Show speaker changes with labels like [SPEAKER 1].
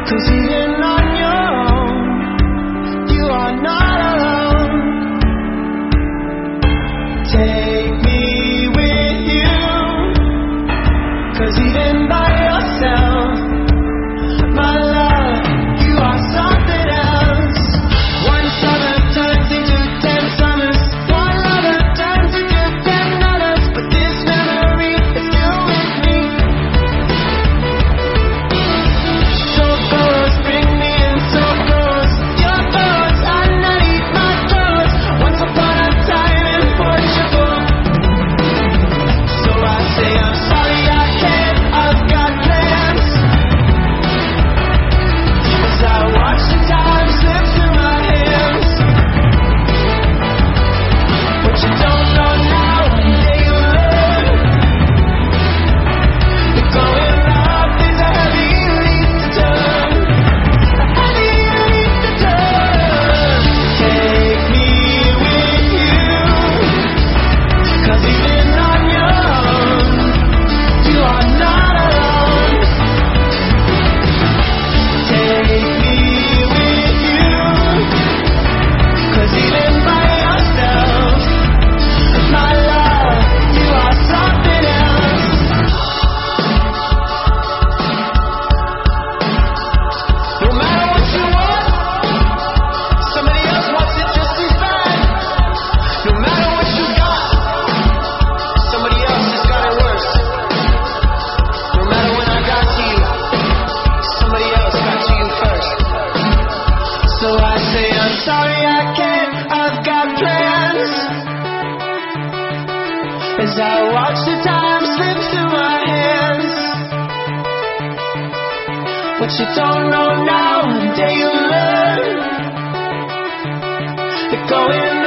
[SPEAKER 1] 'Cause even on your own, you are not alone. Take me with you, 'cause even by yourself, my love, you are something else. One summer turns into 10 summers, one lover turns into 10 others, but this memory is still with me. So close, bring me in so close. Your thoughts underneath my toes. Once upon a time in Portugal. So I say I'm sorry I can't, I've got plans. As I watch the time slip through my hands. What you don't know now, one day you'll learn. That going up is a heavy leap to turn. A heavy leap to turn. Take me with you, 'cause even on your own, you are not alone. Take me with you, 'cause even by yourself, my love, you are something else. No matter what you want, somebody else wants it just as bad. No matter what you got, somebody else has got it worse. No matter when I got to you, somebody else got to you first. So I say I'm sorry I can't, I've got plans. As I watch the time slip through my hands. What you don't know now, one day you'll learn. That going